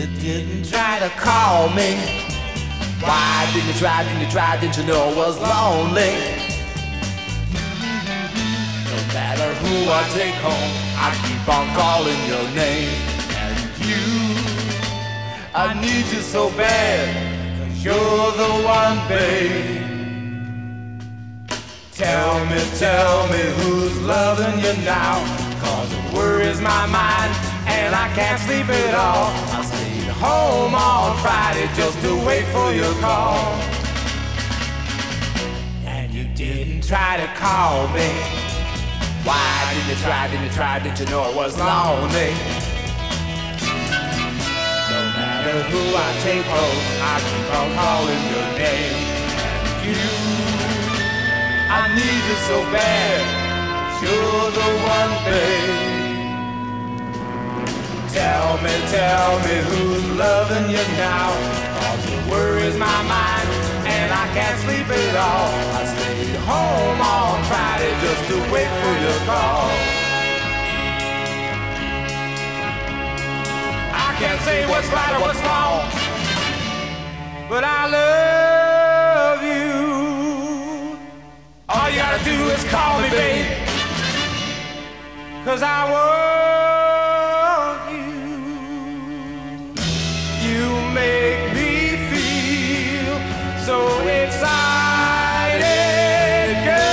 You didn't try to call me. Why didn't you try, didn't you try, didn't you know I was lonely? No matter who I take home, I keep on calling your name. And you, I need you so bad, 'cause you're the one, babe. Tell me who's loving you now, 'cause it worries my mind and I can't sleep at all. I stayed home on Friday just to wait for your call. And you didn't try to call me. Why didn't you try, didn't you try, didn't you know I was lonely? No matter who I take home, I keep on calling your name. And you, I need you so bad, 'cause you're the one, babe. Tell me who's loving you now, 'cause it worries my mind and I can't sleep at all. I stayed home on Friday just to wait for your call. I can't say what's right or what's wrong, but I love you. All you gotta do is call me, babe, 'cause I want you. You make me feel so excited,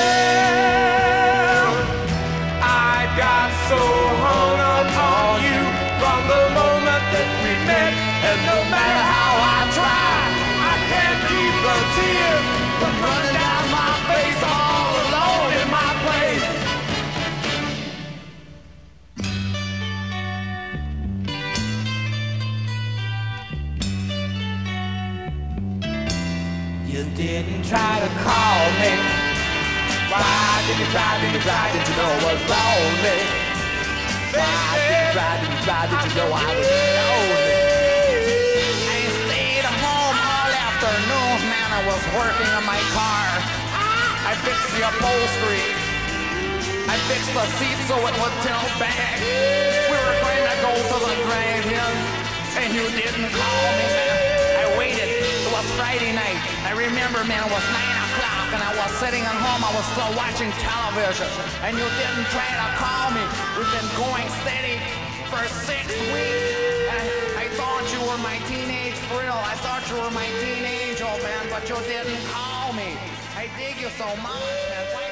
girl. I got so hung up on you from the moment that we met, and no matter how I try, I can't keep the tears from running down my face all alone in my place. You didn't try to call me. Why did you try, did you try, did you know I was lonely? Why did you try, did you try, did you know I was lonely? I stayed home all afternoon, man. I was working on my car. I fixed the upholstery. I fixed the seat so it would tilt back. We were going to go to the drive-in, and you didn't call me, man. I waited. It was Friday night. I remember, man, it was 9 o'clock, and I was sitting at home. I was still watching television, and you didn't try to call me. We've been going steady for 6 weeks. And I thought you were my teenage thrill. I thought you were my teenage old man, but you didn't call me. I dig you so much, man.